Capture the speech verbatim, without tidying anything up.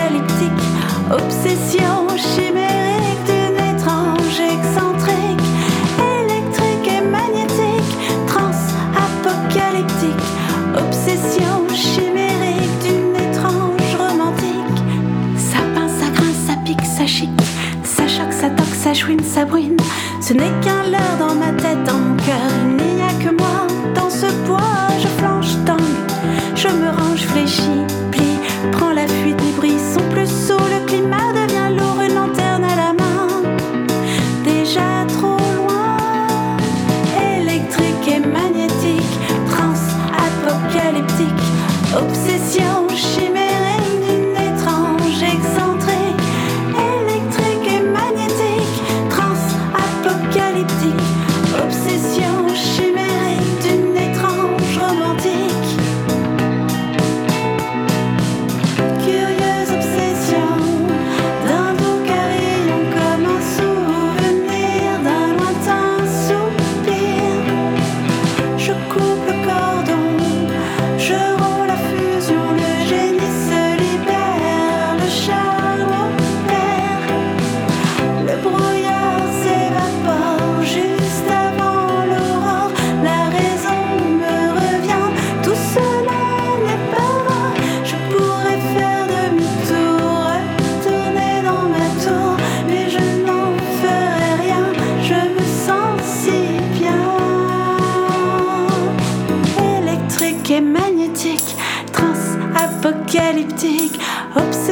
apocalyptique, obsession chimérique d'une étrange excentrique, électrique et magnétique, trans-apocalyptique, obsession chimérique d'une étrange romantique. Ça pince, ça grince, ça pique, ça chic, ça choque, ça toque, ça chouine, ça bruine. Ce n'est qu'un leurre dans ma tête, dans mon cœur, il n'y a que moi. Dans ce bois, je flanche, tangue, je me range, fléchis, plie, prends la fuite, les bris sont plus sous, le climat devient lourd, une lanterne à la main, déjà trop loin. Électrique et magnétique, trans-apocalyptique, obsession chimérique d'une étrange excentrique, électrique et magnétique, trans-apocalyptique, obsession chimérique d'une étrange romantique. Curieuse obsession d'un doux carillon, comme un souvenir d'un lointain soupir. Je coupe le cordon, je romps la fusion, le génie se libère, le charme opère. Le brouillard s'évapore juste avant l'aurore, la raison me revient, tout cela n'est pas vrai. Je pourrais faire demi-tour, retourner dans ma tour, mais je n'en ferai rien, je me sens si bien. Électrique et magnétique, trans-apocalyptique, obsession